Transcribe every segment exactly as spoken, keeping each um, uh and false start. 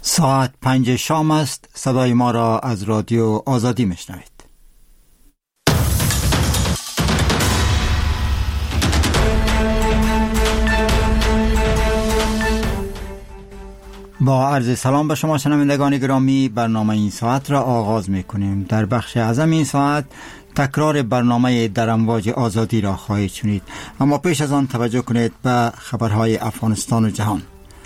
ساعت پنج شام است. صدای ما را از رادیو آزادی میشنوید. با عرض سلام به شما شنوندگان گرامی، برنامه این ساعت را آغاز میکنیم. در بخش اعظم این ساعت تکرار برنامه در امواج آزادی را خواهید شنید، اما پیش از آن توجه کنید به خبرهای افغانستان و جهان.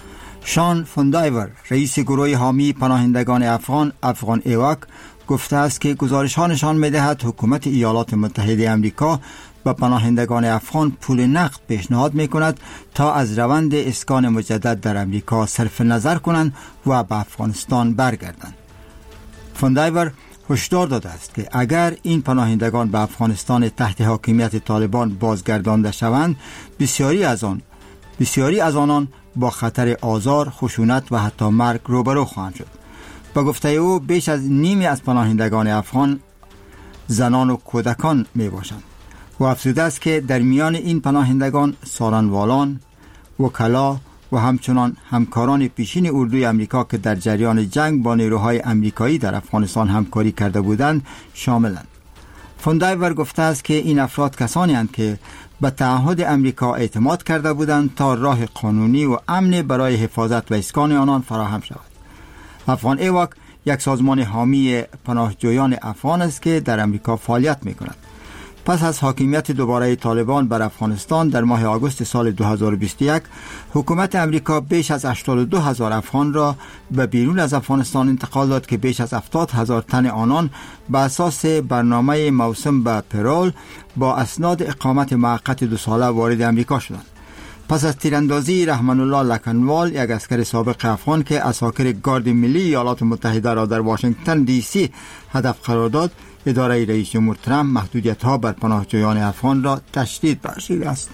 شان فوندایور، رئیس گروه حامی پناهندگان افغان افغان ایواک، گفته است که گزارش ها نشان می‌دهد حکومت ایالات متحده آمریکا به پناهندگان افغان پول نقد پیشنهاد می‌کند تا از روند اسکان مجدد در آمریکا صرف نظر کنند و به افغانستان برگردند. فوندایور هشدار داده است که اگر این پناهندگان به افغانستان تحت حاکمیت طالبان بازگردانده شوند، بسیاری از آن بسیاری از آنان با خطر آزار، خشونت و حتی مرگ روبرو خواهند شد. با گفته او بیش از نیمی از پناهندگان افغان زنان و کودکان می باشند. و افزوده است که در میان این پناهندگان سارنوالان، وکلا و همچنان همکاران پیشین اردوی امریکا که در جریان جنگ با نیروهای امریکایی در افغانستان همکاری کرده بودند شاملند. فوندایور گفته است که این افراد کسانی هستند که به تعهد امریکا اعتماد کرده بودند تا راه قانونی و امن برای حفاظت و اسکان آنان فراهم شود. افغان ایواک یک سازمان حامی پناهجویان افغان است که در امریکا فعالیت می‌کند. پس از حاکمیت دوباره طالبان بر افغانستان در ماه آگوست سال دو هزار و بیست و یک، حکومت امریکا بیش از هشتاد و دو هزار افغان را به بیرون از افغانستان انتقال داد که بیش از هفتاد هزار تن آنان به اساس برنامه موسم به پرول با اسناد اقامت موقت دو ساله وارد امریکا شدند. پس از تیراندازی رحمان الله لکنوال، یک اسکر سابق افغان که اساکر گارد ملی ایالات متحده را در واشنگتن دی سی هدف قرار داد، اداره رئیس جمهور ترامپ محدودیت‌ها بر پناهجویان افغان را تشدید بخشیده است.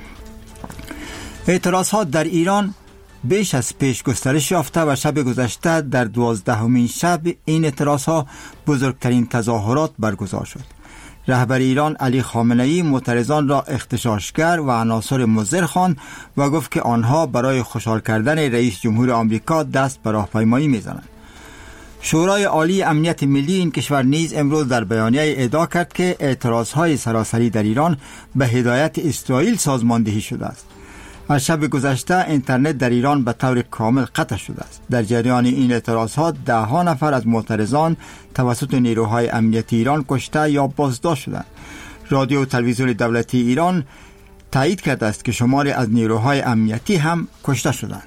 اعتراضات در ایران بیش از پیش گسترش یافته و شب گذشته در دوازدهمین شب این اعتراضها بزرگترین تظاهرات برگزار شد. رهبر ایران علی خامنه‌ای معترضان را اغتشاشگر و عناصر مضر خواند و گفت که آنها برای خوشحال کردن رئیس جمهور آمریکا دست به راهپیمایی می‌زنند. شورای عالی امنیت ملی این کشور نیز امروز در بیانیه ادعا کرد که اعتراضهای سراسری در ایران به هدایت اسرائیل سازماندهی شده است. از شب گذشته اینترنت در ایران به طور کامل قطع شده است. در جریان این اعتراضات ده ها نفر از معترضان توسط نیروهای امنیتی ایران کشته یا بازداشت شدند. رادیو و تلویزیون دولتی ایران تایید کرده است که شماری از نیروهای امنیتی هم کشته شدند.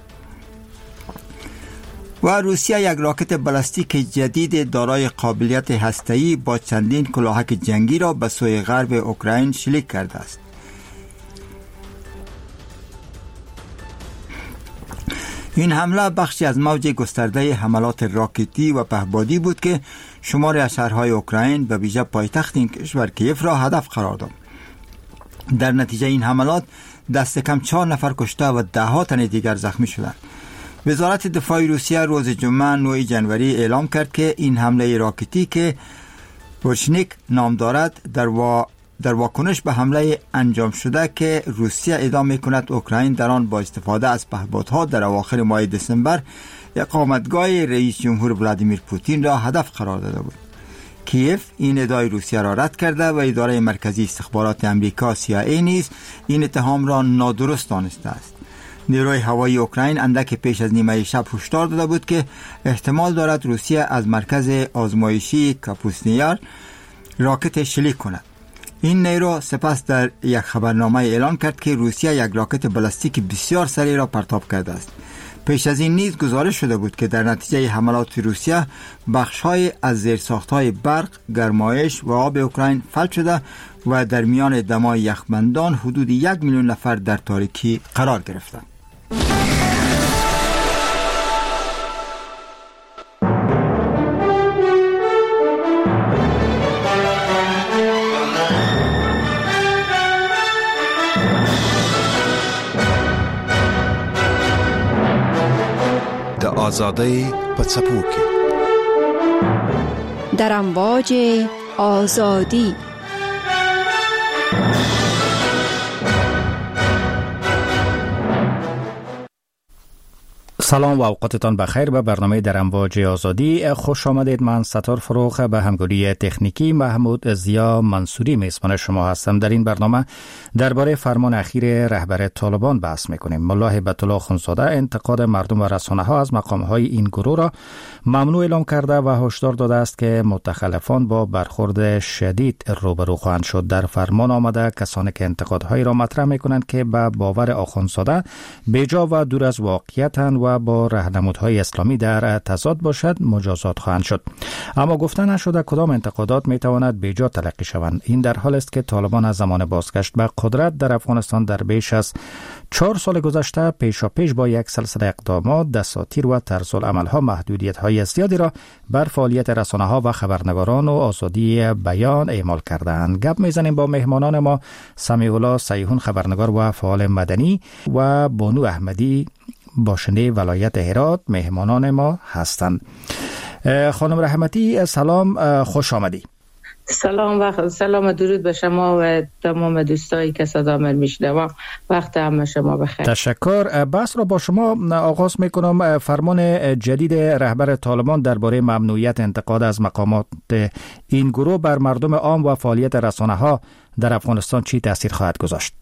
و روسیه یک راکت بالستیک جدید دارای قابلیت هسته‌ای با چندین کلاهک جنگی را به سوی غرب اوکراین شلیک کرده است. این حمله بخشی از موج گسترده حملات راکتی و پهپادی بود که شماری از شهرهای اوکراین و ویژه پایتخت این کشور کیف را هدف قرار داد. در نتیجه این حملات دست کم چهار نفر کشته و ده ها تن دیگر زخمی شدند. وزارت دفاع روسیه روز جمعه نهم ژانویه اعلام کرد که این حمله راکتی که بورشنیک نام دارد در وا در واکنش به حمله انجام شده که روسیه ادعا می‌کند اوکراین در آن با استفاده از پهپادها در اواخر ماه دسامبر اقامتگاه رئیس جمهور ولادیمیر پوتین را هدف قرار داده بود. کیف این ادعای روسیه را رد کرده و اداره مرکزی استخبارات آمریکا سی آی ای نیز این اتهام را نادرست دانسته است. نیروی هوایی اوکراین اندک پیش از نیمه شب هشدار داده بود که احتمال دارد روسیه از مرکز آزمایشی کاپوسنیار راکت شلیک کند. این نیرو سپس در یک خبرنامه اعلان کرد که روسیه یک راکت بالستیک بسیار سریع را پرتاب کرده است. پیش از این نیز گزارش شده بود که در نتیجه حملات روسیه بخش‌های از زیرساخت‌های برق، گرمایش و آب اوکراین فلج شده و در میان دمای یخبندان حدود یک میلیون نفر در تاریکی قرار گرفتند. آزادی پڅپوکي در امواج آزادی. سلام و اوقاتتان بخیر به برنامه در امواج آزادی خوش آمدید. من ستار فروخ به همکاری تکنیکی محمود ضیا منصوری میزبان شما هستم. در این برنامه درباره فرمان اخیر رهبر طالبان بحث میکنیم. ملا هیبت الله اخوندزاده انتقاد مردم و رسانه ها از مقام های این گروه را ممنوع اعلام کرده و هشدار داده است که متخلفان با برخورد شدید روبرو خواهند شد. در فرمان آمده کسانی که انتقادهایی را مطرح میکنند که به باور اخوندزاده بیجا و دور از واقعیتند و با راهنمودهای اسلامی در تضاد باشد مجازات خواهند شد. اما گفته نشده کدام انتقادات میتواند بیجا تلقی شوند. این در حال است که طالبان از زمان بازگشت به قدرت در افغانستان در بیش از چهار سال گذشته پیشا پیش با یک سلسله اقدامات، دساتیر و طرز العمل ها محدودیت های زیادی را بر فعالیت رسانه ها و خبرنگاران و آزادی بیان اعمال کردند. گپ میزنیم با مهمانان ما سمیع الله سیحون خبرنگار و فعال مدنی و بانو احمدی باشنده ولایت هرات مهمانان ما هستند. خانم رحمتی سلام، خوش آمدی. سلام و سلام درود به شما و تمام دوستایی که صدا من میشنوم. وقت همه شما بخیر. تشکر. بحث را با شما آغاز میکنم. فرمان جدید رهبر طالبان درباره ممنوعیت انتقاد از مقامات این گروه بر مردم عام و فعالیت رسانه ها در افغانستان چی تاثیر خواهد گذاشت؟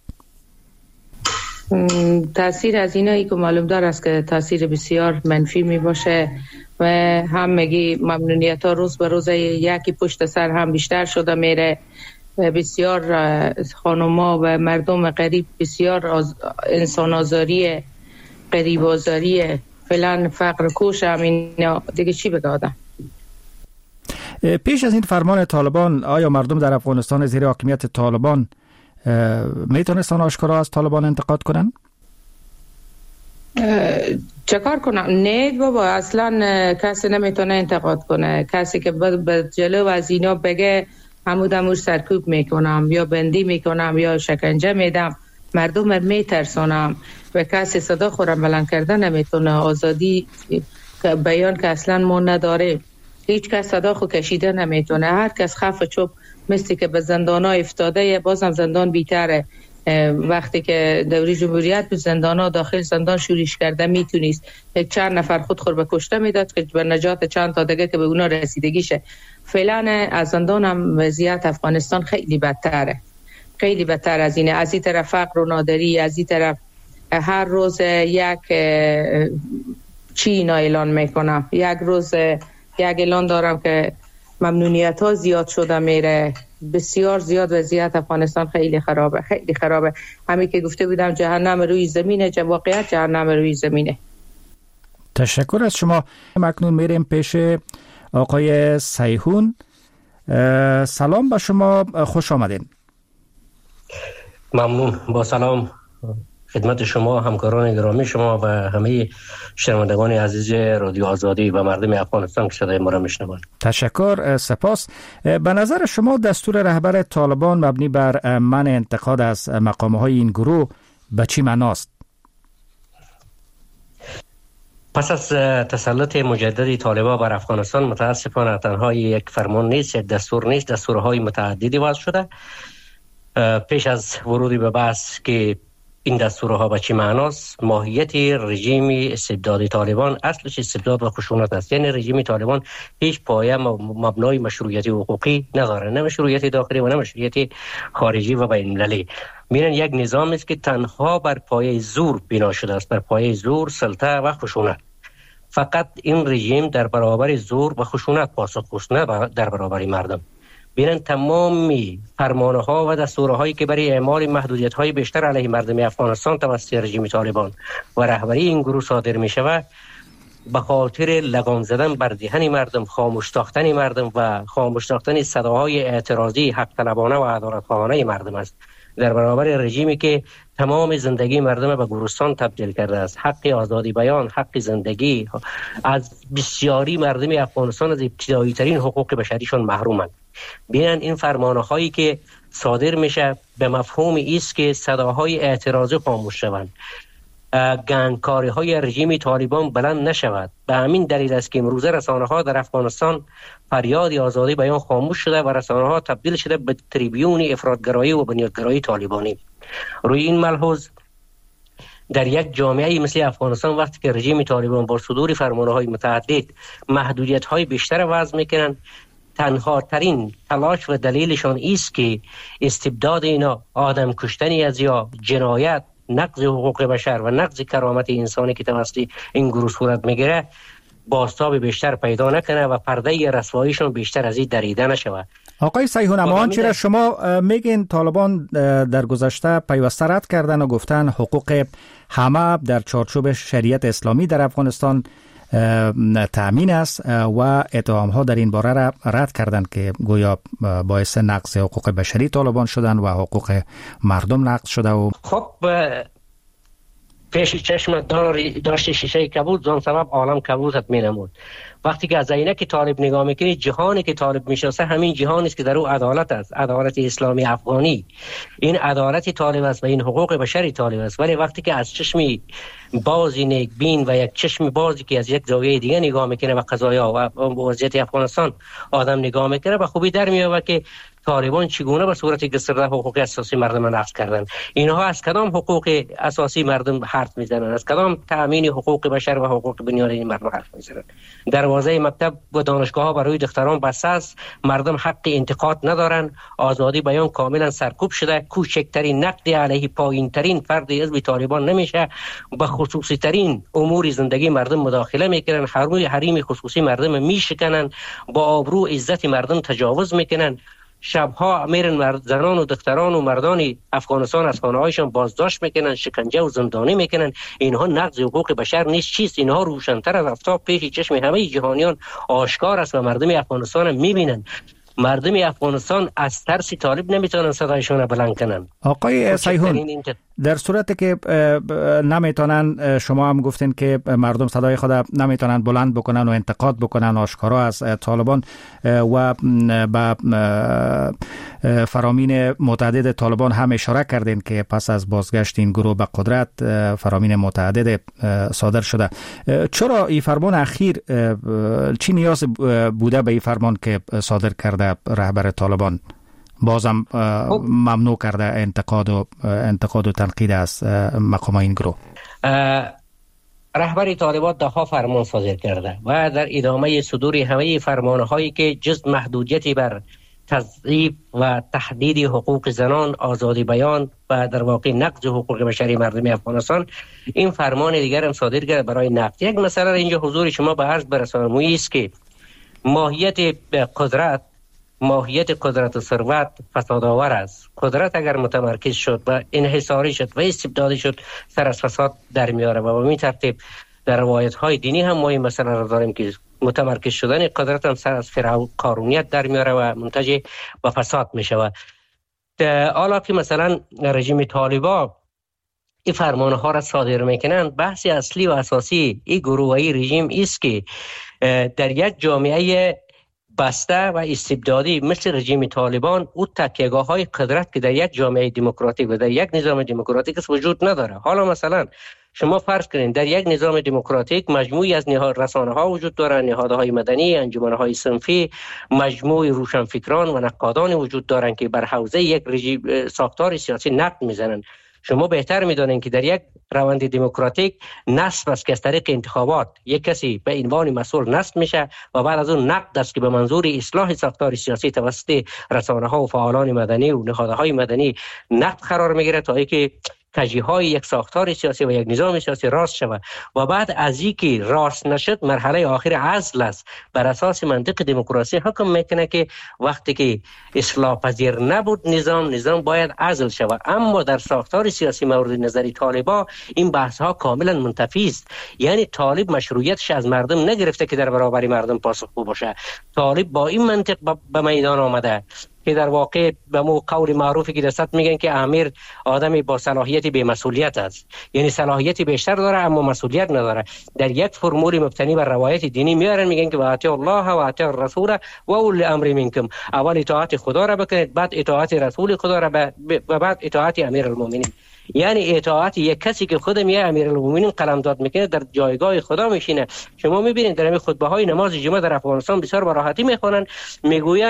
تاثیر از اینایی که معلوم دار است که تاثیر بسیار منفی می باشه و هم میگی ممنونیت ها روز به روز یکی پشت سر هم بیشتر شده میره. بسیار خانوما و مردم غریب بسیار آز... انسان آزاری، غریب آزاری، فعلا فقر کوش هم اینا دیگه چی بگه آدم. پیش از این فرمان طالبان آیا مردم در افغانستان زیر حاکمیت طالبان میتونستن آشکارا از طالبان انتقاد کنن؟ چه کار کنن؟ نه بابا، اصلا کسی نمیتونه انتقاد کنه. کسی که به جلو از اینا بگه همود همود سرکوب میکنم یا بندی میکنم یا شکنجه میدم، مردم میترسونم و کسی صدا خورم بلند کرده نمیتونه. آزادی بیان که اصلا ما نداره، هیچ کس صدا خو کشیده نمیتونه. هر کس خف چوب مثل که به زندان ها افتاده، بازم زندان بیتره. وقتی که دوری جمهوریت به زندان ها داخل زندان شورش کرده میتونیست یک چند نفر خود خور به کشته میداد که به نجات چند تا دیگه که به اونا رسیدگیشه. فعلا از زندان هم وضعیت افغانستان خیلی بدتره، خیلی بدتر از اینه. از این طرف فقر و نادری، از این طرف هر روز یک چی اینا اعلان میکنم. یک روز یک اعلان دارم که ممنونیت ها زیاد شده میره، بسیار زیاد. وضعیت افغانستان خیلی خرابه، خیلی خرابه. همین که گفته بودم جهنم روی زمینه، چه واقعیت جهنم روی زمینه. تشکر از شما. مکنون میریم پیش آقای سیحون. سلام به شما، خوش آمدین. ممنون. با سلام خدمت شما، همکاران گرامی شما و همه شنوندگان عزیز رادیو آزادی و مردم افغانستان که صدای ما را میشنوند. تشکر، سپاس. به نظر شما دستور رهبر طالبان مبنی بر منع انتقاد از مقام‌های این گروه به چی معناست؟ پس از تسلط مجدد طالبان بر افغانستان متاسفانه تنها یک فرمان نیست، یک دستور نیست، دستورهای متعددی وضع شده. پیش از ورود به بحث که این دستورها به چی معناست، ماهیت رژیم استبدادی طالبان اصلش استبداد و خشونت است. یعنی رژیم طالبان هیچ پایه مبنای مشروعیت حقوقی نداره، نه مشروعیت داخلی و نه مشروعیت خارجی و بین المللی. میرن یک نظام است که تنها بر پایه زور بنا شده است، بر پایه زور، سلطه و خشونت. فقط این رژیم در برابر زور و خشونت پاسخگوست، نه در برابر مردم. بینن تمامی فرمانه ها و دستوره هایی که برای اعمال محدودیت های بیشتر علیه مردم افغانستان توسط رژیم طالبان و رهبری این گروه صادر می شود به خاطر لگام زدن بر دهن مردم، خاموش ساختن مردم و خاموش ساختن صداهای اعتراضی حق طلبانه و عدالت خواهانه مردم است، در برابر رژیمی که تمام زندگی مردم به گورستان تبدیل کرده است. حق آزادی بیان، حق زندگی از بسیاری مردم افغانستان از ابتدایی ترین حقوق بشریشان محرومند. بینن این فرمانه هایی که صادر میشه به مفهوم ایست که صداهای اعتراضی خاموش شوند، گنگکاری های رژیم طالبان بلند نشود. به همین دلیل است که امروزه رسانه ها در افغانستان فریاد آزادی بیان خاموش شده و رسانه ها تبدیل شده به تریبیون افراطگرایی و بنیادگرایی طالبانی. روی این ملحوظ در یک جامعه مثل افغانستان وقتی که رژیم طالبان با صدور فرمانهای متعدد محدودیت‌های بیشتر وضع میکنن، تنها ترین تلاش و دلیلشان است که استبداد اینا، آدم کشتنی از یا جنایت، نقض حقوق بشر و نقض کرامت انسانی که توسط این گروه صورت میگیره بازتاب بیشتر پیدا نکنه و پرده رسواییشون بیشتر از این دریده نشود. آقای سیحون، اما آنچه را شما میگین طالبان در گذشته پیوسته رد کردن و گفتن حقوق همه در چارچوب شریعت اسلامی در افغانستان تأمین است و اتهام ها در این باره را رد کردند که گویا باعث نقض حقوق بشری طالبان شدن و حقوق مردم نقض شده. و خب پیش چشم داشت شیشه کبود، زان سبب عالم کبودت می نمود. وقتی که از عینک طالب نگاه میکنی، جهانی که طالب میشناسه همین جهانی است که در او عدالت است، عدالت اسلامی افغانی. این عدالت طالب است و این حقوق بشری طالب است. ولی وقتی که از چشمی بازی نیکبین و یک چشم بازی که از یک زاویه دیگه نگاه میکنه و قضایا و وضعیت افغانستان آدم نگاه میکنه، به خوبی در میاد که طالبان چگونه به صورت گسترده حقوق اساسی مردم نقض کردن. اینها از کدام حقوق اساسی مردم حرف میزنن؟ از کدام تأمین حقوق بشر و حقوق بنیادی مردم حرف میزنن؟ دروازه مکتب و دانشگاه ها برای دختران بسته است، مردم حق انتقاد ندارن، آزادی بیان کاملا سرکوب شده، کوچکترین نقد علیه پایین ترین فرد حزب طالبان نمیشه، به خصوصی ترین امور زندگی مردم مداخله میکنن، حریم خصوصی مردم میشکنن، با آبرو عزت مردم تجاوز میکنن. شبها میرن مرد زنان و دختران و مردان افغانستان از خانه‌هایشان بازداشت میکنن، شکنجه و زندانی میکنن. اینها نقض حقوق بشر نیست چیست؟ اینها روشن‌تر از آفتاب پیش چشم همه جهانیان آشکار است و مردم افغانستان میبینن. مردم افغانستان از ترس طالب نمیتونن صدایشون را بلند کنن. آقای سیحون، در صورتی که نمیتونن، شما هم گفتین که مردم صدای خود نمیتونن بلند بکنن و انتقاد بکنن آشکارا از طالبان و با فرامین متعدد طالبان هم اشاره کردین که پس از بازگشت این گروه به قدرت فرامین متعدد صادر شده. چرا این فرمان اخیر، چی نیاز بوده به این فرمان که صادر کرده رهبر طالبان؟ بازم ممنوع کرده انتقاد و انتقاد و تنقید از مقام این گروه. رهبر طالبان ده ها فرمان صادر کرده و در ادامه صدور همه فرمانهایی که جز محدودیتی بر تضعیف و تهدید حقوق زنان، آزادی بیان و در واقع نقض حقوق بشری مردم افغانستان، این فرمان دیگر هم صادر کرده برای نقض. یک مسئله اینجا حضور شما به عرض برسانم است که ماهیت قدرت ماهیت قدرت و ثروت فسادآور است. قدرت اگر متمرکز شد و انحصاری شد و استبدادی شد، سر از فساد در میاره و به این ترتیب در روایت های دینی هم ما این مسئله را داریم که متمرکز شدن قدرت هم سر از فرعون قارونیت در میاره و منتج و فساد میشه. حالا که مثلا رژیم طالبا این فرمان ها را صادر میکنن، بحث اصلی و اساسی این گروهی رژیم است که در یک جامعه بسته و استبدادی مثل رژیم طالبان او تکیهگاه های قدرت که در یک جامعه دموکراتیک و در یک نظام دموکراتیک وجود نداره. حالا مثلا شما فرض کنید در یک نظام دموکراتیک مجموعی از رسانه ها وجود دارند، نهادهای مدنی، انجمنهای صنفی، مجموعی روشنفکران و نقادان وجود دارند که بر حوزه یک رژیم ساختار سیاسی نقد میزنند. شما بهتر میدانید که در یک روند دموکراتیک نصب است که از طریق انتخابات یک کسی به عنوان مسئول نصب میشه و بعد از اون نقد است که به منظور اصلاح ساختار سیاسی توسط رسانه ها و فعالان مدنی و نهادهای مدنی نقد قرار میگیره تا اینکه کجیهای یک ساختار سیاسی و یک نظام سیاسی راست شود و بعد از اینکه راست نشد مرحله آخر عزل است. بر اساس منطق دموکراسی حکم میکنه که وقتی که اصلاح پذیر نبود نظام نظام باید عزل شود. اما در ساختار سیاسی مورد نظری طالبا این بحث ها کاملا منتفی است. یعنی طالب مشروعیتش از مردم نگرفته که در برابر مردم پاسخگو باشه. طالب با این منطق به میدان آمده که در واقع به مو قول معروفی که دست میگن که امیر آدمی با صلاحیت به مسئولیت است، یعنی صلاحیتی بیشتر داره اما مسئولیت نداره. در یک فرمول مبتنی بر روایت دینی میارن میگن که اطیعوا الله و اطیعوا الرسول و اولی الامر منکم، اول اطاعت خدا را بکنید، بعد اطاعت رسول خدا را و بعد اطاعت امیر المؤمنین. یعنی اطاعت یک کسی که خود میه امیر المؤمنین قلمداد میکنه در جایگاه خدا میشینه. شما میبینید در همین خطبه های نماز جمعه در افغانستان بسیار به راحتی میخوانن، میگوین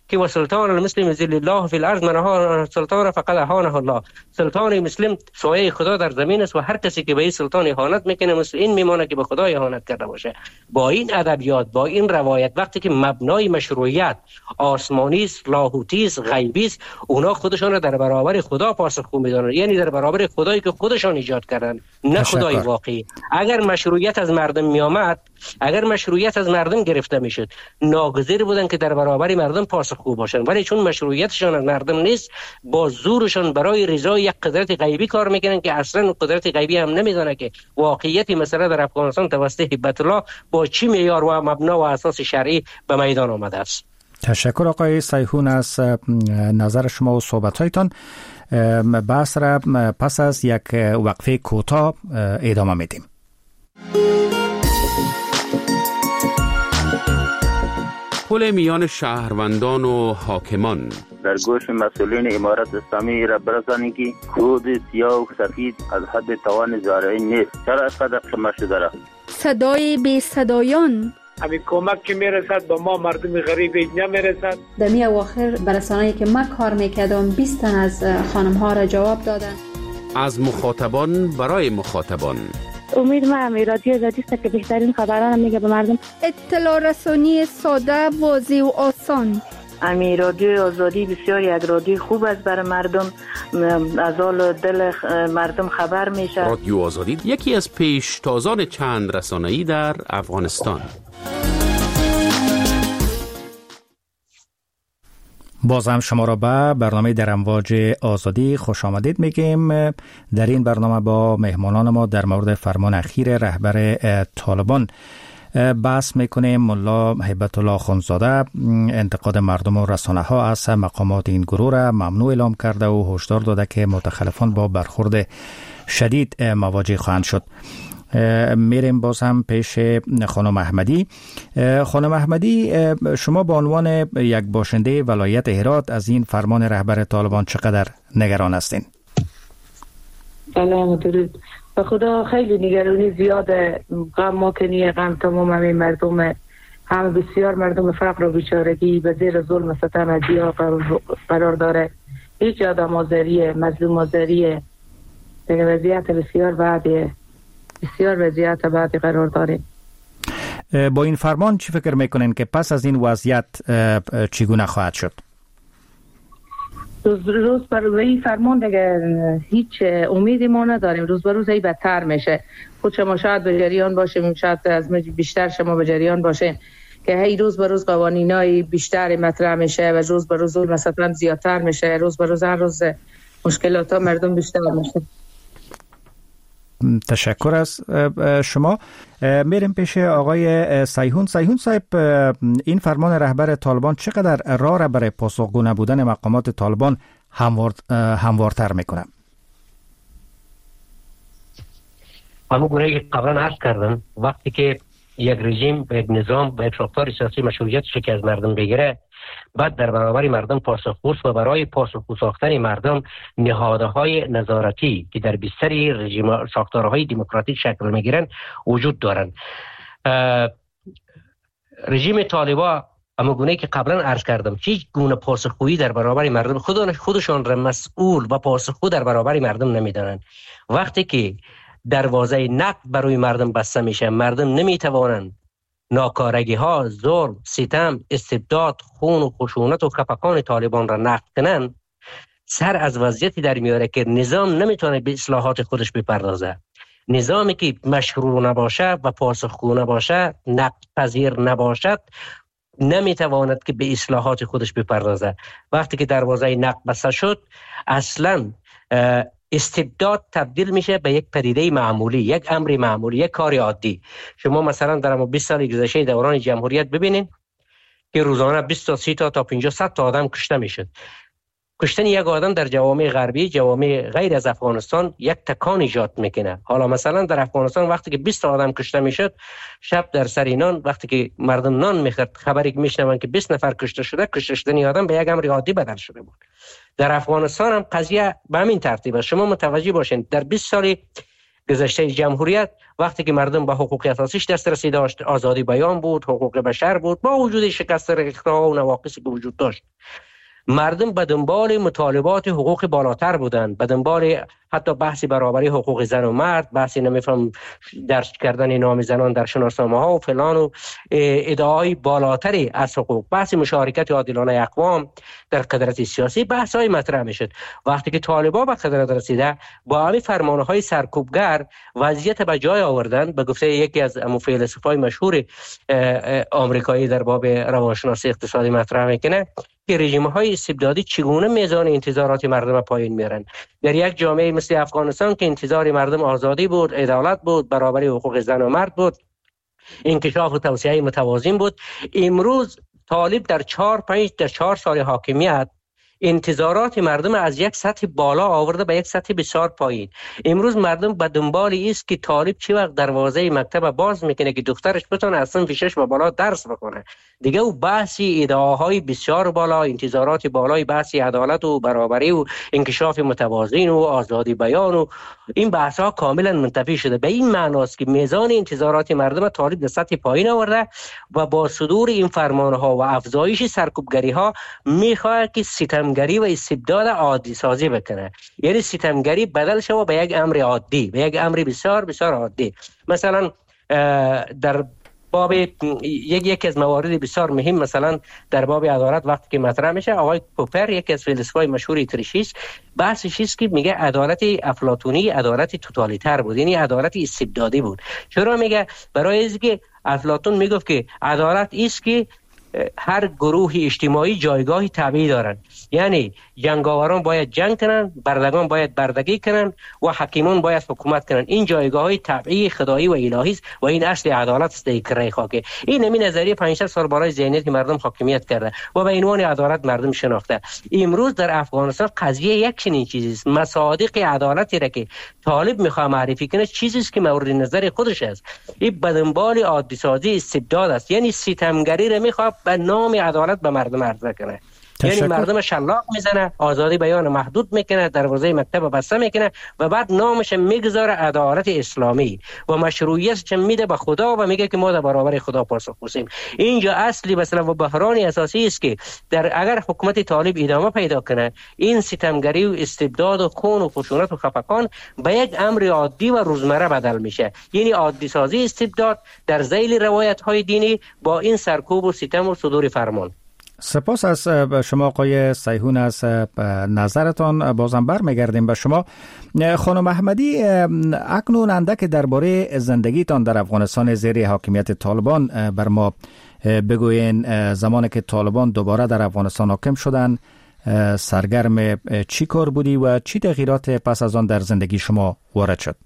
که و سلطان المسلم ذل الله فی الارض منها سلطان فقط اهانه الله. سلطان مسلم سایه خدا در زمین است و هر کسی که به این سلطان اهانت میکنه مثل این میمونه که به خدا اهانت کرده باشه. با این ادبیات، با این روایت، وقتی که مبنای مشروعیت آسمانی است، لاهوتی است، غیبی است، اونا خودشون را در برابر خدا پاسخگو میدونن، یعنی در برابر خدایی که خودشان ایجاد کردن، نه خدای واقعی. اگر مشروعیت از مردم میآمد، اگر مشروعیت از مردم گرفته میشد، ناگزیر بودن که در برابر مردم پاسخگو باشن، ولی چون مشروعیتشان از مردم نیست، با زورشان برای رضای یک قدرت غیبی کار میکنن که اصلا قدرت غیبی هم نمیدونه که واقعیت مسئله در افغانستان توسط هیبت الله با چی معیار و مبنا و اساس شرعی به میدان آمده است. تشکر آقای سیحون از نظر شما و صحبت‌هایتان. بحث را پس از یک وقفه کوتاه ادامه میدیم. پل میان شهروندان و حاکمان. در گوش مسئولین امارت اسلامی را برسانید که کود سیاه و سفید از حد توان زارعی نیست. چرا اینقدر قیمت شده را؟ صدای بی صدایان. همین کمک که میرسد به ما مردم غریب نمیرسد. در می اواخر برسانه‌ای که من کار میکردم بیست تن از خانم ها را جواب دادن. از مخاطبان برای مخاطبان. امید ما همی رادیو آزادی است که بهترین خبران میگه به مردم. اطلاع رسانی ساده، واضح و آسان. امی رادیو آزادی بسیار یک رادیو خوب است برای مردم، از حال دل مردم خبر میشه. رادیو آزادی یکی از پیشتازان چند رسانه‌ای در افغانستان. باز هم شما را به برنامه در امواج آزادی خوش آمدید میگیم. در این برنامه با مهمانان ما در مورد فرمان اخیر رهبر طالبان بحث میکنیم. ملا هیبت الله اخندزاده انتقاد مردم و رسانه ها از مقامات این گروه را ممنوع اعلام کرده و هشدار داده که متخلفان با برخورد شدید مواجه خواهند شد. میریم باز هم پیش خانم احمدی. خانم احمدی، شما به عنوان یک باشنده ولایت هرات از این فرمان رهبر طالبان چقدر نگران هستین؟ سلام درود. به خدا خیلی نگرانی زیاده. غم ما کنیه، غم تمام همین مردم، هم بسیار مردم فقر و بیچارگی به زیر ظلم ستم ادیا قرار داره. هیچ آدم آزاریه، مظلوم آزاریه. در وضعیت بسیار بعدیه، بسیار وضعیت بعدی قرار داره. با این فرمان چی فکر میکنین که پس از این وضعیت چگونه خواهد شد؟ روز روز بر روز این فرمان دیگه هیچ امیدی ما نداریم. روز بر روز ای بدتر میشه. خود شما شاید به جریان باشیم، شاید از بیشتر شما به جریان باشیم که هی روز بر روز قوانینای بیشتر مطرح میشه و روز بر روز مثلا زیادتر میشه. روز بر روز هر روز مشکلات ها مردم بیشتر میشه. تشکر از شما. میریم پیش آقای سیحون. سیحون صاحب، این فرمان رهبر طالبان چقدر راه را برای پاسخگو نبودن مقامات طالبان هموار هموارتر میکنه؟ همون گونه که قبلا عرض کردم، وقتی که یک رژیم به یک نظام به یک ساختار سیاسی مشروعیتش که از مردم بگیره، بعد در برابر مردم پاسخگو و برای پاسخگو ساختن مردم نهادهای نظارتی که در بستر رژیم ساختارهای دموکراتیک شکل میگیرن وجود دارن. رژیم طالبان اما گونه که قبلا عرض کردم هیچ گونه پاسخگویی در برابر مردم خودشون خودشان را مسئول و پاسخگو در برابر مردم نمیدانند. وقتی که دروازه نقد برای مردم بسته میشه، مردم نمیتوانند ناکارگی ها، ظلم، ستم، استبداد، خون و خشونت و خفقان طالبان را نقد کنن، سر از وضعیتی در میاره که نظام نمیتونه به اصلاحات خودش بپردازه. نظامی که مشروع نباشه و پاسخگو نباشه، نقد پذیر نباشد، نمیتواند که به اصلاحات خودش بپردازه. وقتی که دروازه نقد بسته شد، اصلا استبداد تبدیل میشه به یک پدیده معمولی، یک امر معمولی، یک کار عادی. شما مثلا در بیست سال گذشته دوران جمهوریت ببینین که روزانه بیست تا سی تا تا پنجاه صد تا آدم کشته میشد. کشتن یک آدم در جوامع غربی، جوامع غیر از افغانستان، یک تکان ایجاد میکنه. حالا مثلا در افغانستان وقتی که بیست تا آدم کشته میشد، شب در سر نان وقتی که مردم نان میخورد، خبری که میشنون که بیست نفر کشته شده، کشته شدن آدم به یک امر عادی بدل شده بود. در افغانستان هم قضیه به همین ترتیب است. شما متوجه باشین در بیست سال گذشته جمهوریت وقتی که مردم به حقوق اساسیش دسترسی داشت، آزادی بیان بود، حقوق بشر بود، با وجود شکست ریخته‌ها و نواقصی که وجود داشت، مردم به دنبال مطالبات حقوق بالاتر بودند، به دنبال حتی بحث برابری حقوق زن و مرد، بحث نمیفهم درج کردن نام زنان در شناسنامه ها و فلان و ادعای بالاتری از حقوق، بحث مشارکت عادلانه اقوام در قدرت سیاسی، بحث های مطرح میشد. وقتی که طالبان به قدرت رسیده با همین فرمانه های سرکوبگر وضعیت به جای آوردن، به گفته یکی از فیلسوفای مشهور آمریکایی در باب روانشناسی اقتصادی مطرح میکنه که رژیم‌های استبدادی چگونه میزان انتظارات مردم پایین میارن. در یک جامعه مثل افغانستان که انتظار مردم آزادی بود، عدالت بود، برابری حقوق زن و مرد بود، انکشاف و توسعه متوازن بود، امروز طالب در چهار پنج در چهار سال حاکمیت انتظارات مردم از یک سطح بالا آورده به یک سطح بسیار پایین. امروز مردم به دنبال است که طالب چی وقت دروازه مکتب باز میکنه که دخترش بتونه از صنف شش و بالا درس بکنه. دیگه او بحثی ادعاهای بسیار بالا، انتظارات بالای بحثی عدالت و برابری و انکشاف متوازن و آزادی بیان و این بحث ها کاملا منتفی شده. به این معناست که میزان انتظارات مردم طالب به سطح پایین آورده و با صدور این فرمان ها و افزایش سرکوبگری ها میخواد که ستمگری و استبداد عادی سازی بکنه. یعنی ستمگری بدل شود به یک امر عادی، به یک امر بسیار بسیار عادی. مثلا در باب یک یکی از موارد بسیار مهم، مثلا در باب عدالت وقتی که مطرح میشه، آقای پوپر یکی از فیلسوفای مشهور اتریشیست بحثش است که میگه عدالت افلاطونی عدالت توتالیتر بود، یعنی عدالت استبدادی بود. چرا میگه؟ برای اینکه افلاطون میگفت که عدالت است که هر گروه اجتماعی جایگاهی طبیعی دارند، یعنی جنگاوران باید جنگ کنن، بردگان باید بردگی کنن و حکیمان باید حکومت کنن. این جایگاه‌های طبیعی خدایی و الهی است و این اصل عدالت است. در خاکه این نمی نظریه پنج سال برای ذهنیت مردم حاکمیت کرده و به عنوان عدالت مردم شناخته. امروز در افغانستان قضیه یک چنین چیزی است. مصادیق عدالتی را که طالب میخواد معرفی کنه چیزی است که مورد نظر خودش است. این به دنبال عادی سازی استبداد است، یعنی ستمگری را میخواد به نام عدالت به مردم عرضه کنه. یعنی مردم شلاق میزنه، آزادی بیان محدود میکنه، دروازه مکتب بسته میکنه و بعد نامش میگذاره عدالت اسلامی و مشروعیتش میده به خدا و میگه که ما در برابر خدا پاسخگویم. اینجا اصلی مثلا و بحران اساسی است که در اگر حکومت طالب ادامه پیدا کنه، این ستمگری و استبداد و خون و خشونت و خفقان به یک امر عادی و روزمره بدل میشه. یعنی عادی سازی استبداد در ذیل روایت های دینی با این سرکوب و ستم و صدور فرمان. سپاس از شما آقای سیحون. از نظرتان بازم برمیگردیم به شما. خانم احمدی، اکنون اندک درباره زندگیتان در افغانستان زیر حاکمیت طالبان بر ما بگوین. زمانی که طالبان دوباره در افغانستان حاکم شدن سرگرم چی کار بودی و چی تغییرات پس از آن در زندگی شما وارد شد؟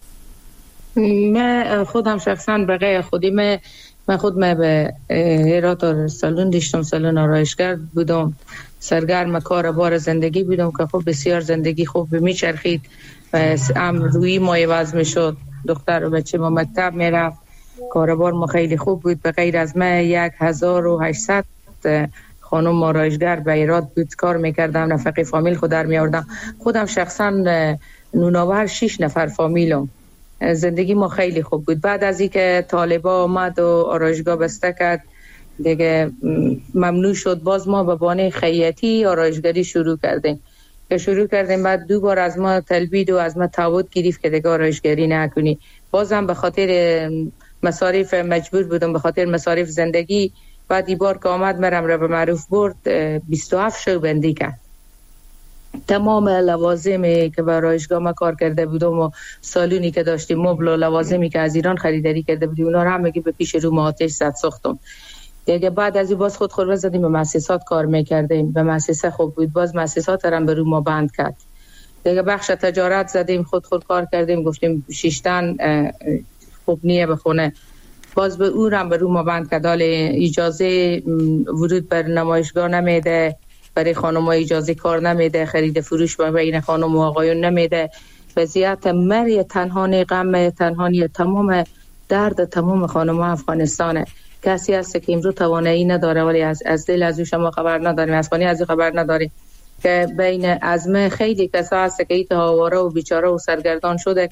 من خودم شخصا بقیه خودی من من خود من به هرات سالون داشتم، سالون آرایشگر بودم، سرگرم کار بار زندگی بودم که خب بسیار زندگی خوب میچرخید و ام روی ما عوض میشد. دختر و بچه ما مکتب میرفت، کار بار ما خیلی خوب بود. به غیر از من یک هزار و هشتصد خانم آرایشگر به هرات بود کار میکردم، نفقه فامیل خود در میاردم. خودم شخصا نوناور شش نفر فامیلم. زندگی ما خیلی خوب بود. بعد از اینکه طالبا آمد و آرایشگاه بسته کرد دیگه ممنوع شد، باز ما به بانه خیاطی آرایشگری شروع کردیم که شروع کردیم بعد دو بار از ما تلبید و از ما تعهد گرفت که دیگه آرایشگری نکنی. بازم به خاطر مصارف مجبور بودم، به خاطر مصارف زندگی. بعد این بار که آمد مرم را به معروف برد بیست و هفت شو بندی کرد. تمام لوازمی که برای آرایشگاه ما کار کرده بودم و سالونی که داشتیم، مبل و لوازمی که از ایران خریداری کرده بودیم، اونا رو هم به پیش رو ما آتش زد ساختم دیگه. بعد از این باز خود خود زدیم به مؤسسات کار میکردیم، به مؤسسه خوب بود، باز مؤسسات هم به رو ما بند کرد دیگه. بخش تجارت زدیم، خود خود کار کردیم، گفتیم شیشتن خوب نیه بخونه، باز به او هم به رو ما بند کرد. اجازه ورود بر نمایشگاه نمیده، برای خانم ها اجازه کار نمیده، خرید فروش بین خانم و آقایون نمیده. وضعیت مری تنهانی غم تنهانی تمام درد تمام خانم ها افغانستانه. کسی هست که امروز توانایی نداره ولی از از دل از او شما خبر نداریم، از خانی از او خبر نداریم که بین ازمه خیلی کسا هست که ایت هاواره و بیچاره و سرگردان شده که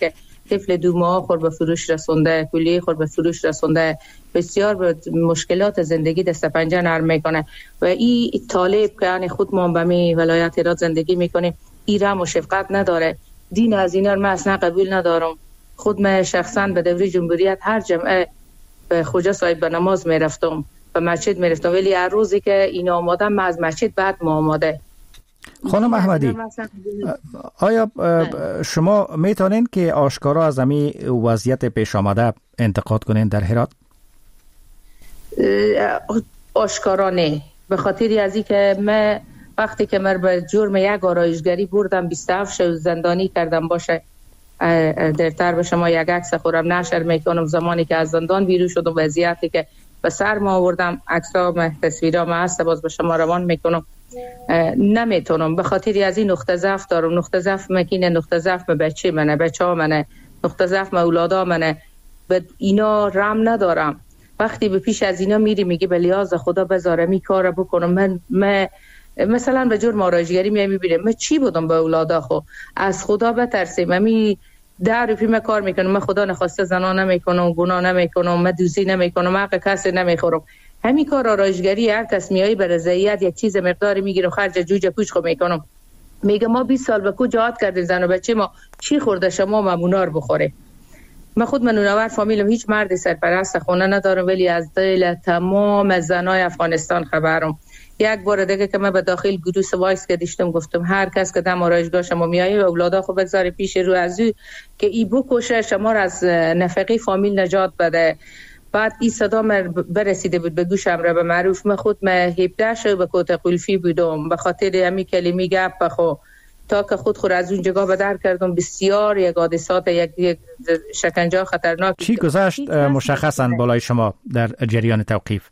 طفل دو ماه خود به فروش رسونده، کلیه خود به فروش رسونده، بسیار به مشکلات زندگی دست پنجه نرم میکنه و این طالب که یعنی خود ما به می ولایت هرات زندگی میکنیم ایرم و شفقت نداره. دین از اینا من اصلا قبول ندارم. خود من شخصا به دوره جمهوریت هر جمعه به خوجا صاحب به نماز میرفتم، به مسجد میرفتم، ولی هر روزی که اینا آمادم من از مسجد بعد ما آماده. خانم احمدی، آیا شما میتونین که آشکارا از امی وضعیت پیش آمده انتقاد کنین در هرات؟ آشکارا نه، به خاطر از این که من وقتی که من به جرم یک آرایشگری بردم بیست و هفت شب زندانی کردم باشه، درتر به شما یک عکس خورم نشر میکنم زمانی که از زندان بیرون شدم، وضعیتی که به سر ما آوردم، عکس‌ها تصویرام هست باز به شما روان میکنم. نمیتونم به خاطر از این نقطه ضعف دارم. نقطه ضعف مکینه، نقطه ضعف بچه منه، بچه ها منه، نقطه ضعف اولادا منه، به اینا رحم ندارم. وقتی به پیش از اینا میری میگی به لیاز خدا بذاره می کار بکنم، من, من مثلا به جرم آرایشگری می میبینم من چی بودم به اولادا، خو از خدا بترسیم. من می در روپی من کار میکنم، من خدا نخواسته زنا نمیکنم، گناه نمیکنم، من دوزی نمیکنم، حق کسی نمیخورم. همین کار آرایشگری هر کس میایی به رضایت یک چیز مقداری میگیره خرج جوجه پوچ خو میکنم، میگه ما بیست سال به کو جهاد کردیم زن و بچه ما چی خورده شما ممونار بخوره. من خود منونور فامیلم هیچ مرد سرپرست خونه ندارم، ولی از دل تمام زنای افغانستان خبرم. یک بار دیگه که من به داخل گروه وایس کردیشتم گفتم هر کس که دم آرایشگاه شما میایه و اولادا خو بگذاره پیش رو از او که ای بکشه شما را از نفقه فامیل نجات بده. بعد این صدا من برسیده بود به گوشم را به معروف. من خود من هفده شو به کوت قلفی بودم به خاطر همی کلمی گپ بخو تا که خود خود از اون جگاه به در کردم. بسیار یک حادثات یک, یک شکنجه خطرناک. چی گذشت مشخصا بالای شما در جریان توقیف؟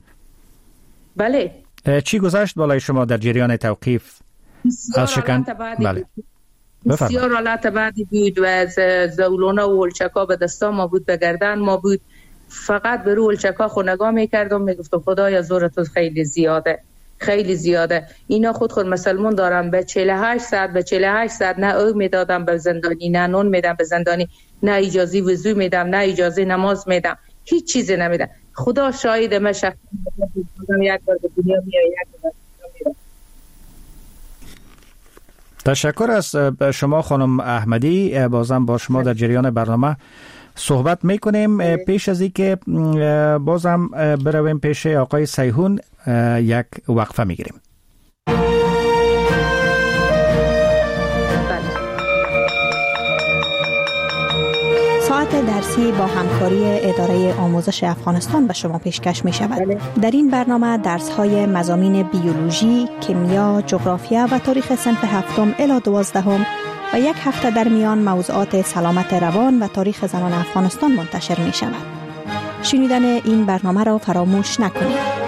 بله چی گذشت بالای شما در جریان توقیف از شکنجه؟ بله بسیار حالت بعدی بود و زولونه و ولچکا به دستا ما بود، به گردن ما بود. فقط به رو ولچکا خو نگاه میکردم میگفتم خدایا زور تو خیلی زیاده خیلی زیاده. اینا خود خود مسلمان دارم به چهل و هشت ساعت به چهل و هشت ساعت نه او میدادم به زندانی، نه نون میدم به زندانی، نه اجازه وضو میدم، نه اجازه نماز میدم، هیچ چیزی نمیدم. خدا شاهد من شخصا یک بار به دنیا میاد یک بار میرم. تشکر از شما خانم احمدی. بازم با شما در جریان برنامه صحبت میکنیم. پیش از این که بازم برویم پیش آقای سیهون یک وقفه میگیریم. ساعت درسی با همکاری اداره آموزش افغانستان به شما پیشکش می شود. در این برنامه درس های مضامین بیولوژی، کیمیا، جغرافیا و تاریخ صنف هفتم الی دوازدهم و یک هفته در میان موضوعات سلامت روان و تاریخ زنان افغانستان منتشر می شود. شنیدن این برنامه را فراموش نکنید.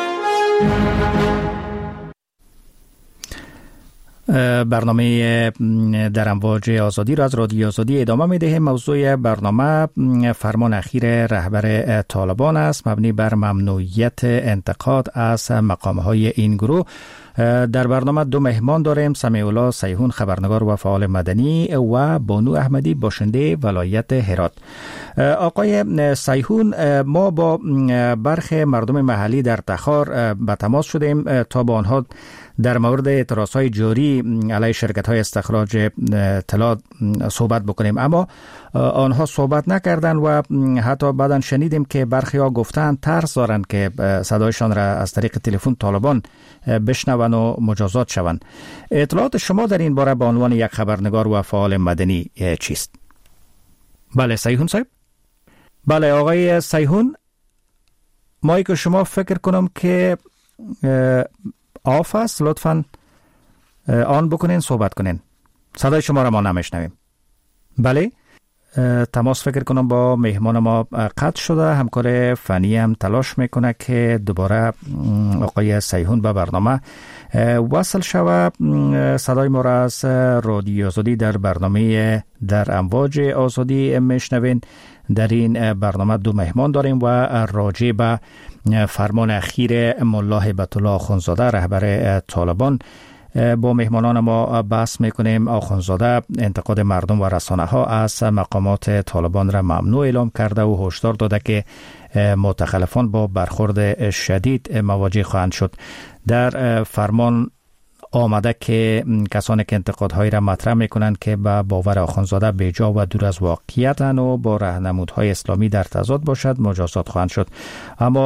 برنامه در امواج آزادی را از رادیو آزادی ادامه می دهیم. موضوع برنامه فرمان اخیر رهبر طالبان است مبنی بر ممنوعیت انتقاد از مقامهای این گروه. در برنامه دو مهمان داریم، سمیع الله سیهون خبرنگار و فعال مدنی و بانو احمدی باشنده ولایت هرات. آقای سیهون، ما با برخی مردم محلی در تخار به تماس شدیم تا با آنها در مورد اعتراضهای جاری علیه شرکت‌های استخراج طلا صحبت بکنیم، اما آنها صحبت نکردند و حتی بعداً شنیدیم که برخی ها گفتند ترس دارند که صدایشان را از طریق تلفن طالبان بشنوند و مجازات شوند. اطلاعات شما در این باره به عنوان یک خبرنگار و فعال مدنی چیست؟ بله سیهون صاحب. بله آقای سیهون، ما که شما فکر کنم که آف است، لطفاً آن بکنین صحبت کنین. صدای شما را ما نمیشنویم. بله تماس فکر کنم با مهمان ما قطع شده. همکار فنی هم تلاش میکنه که دوباره آقای سیهون به برنامه وصل شود. صدای ما را از رادیو آزادی در برنامه در امواج آزادی میشنوین. در این برنامه دو مهمان داریم و راجع به فرمان اخیر ملا هیبت الله آخوندزاده رهبر طالبان با مهمانان ما بحث میکنیم. آخوندزاده انتقاد مردم و رسانه ها از مقامات طالبان را ممنوع اعلام کرده و هشدار داده که متخلفان با برخورد شدید مواجه خواهند شد. در فرمان آمده که کسانی که انتقادهایی را مطرح میکنند که به باور آخوندزاده بیجا و دور از واقعیتند و با راهنمودهای اسلامی در تضاد باشد مجازات خواهند شد. اما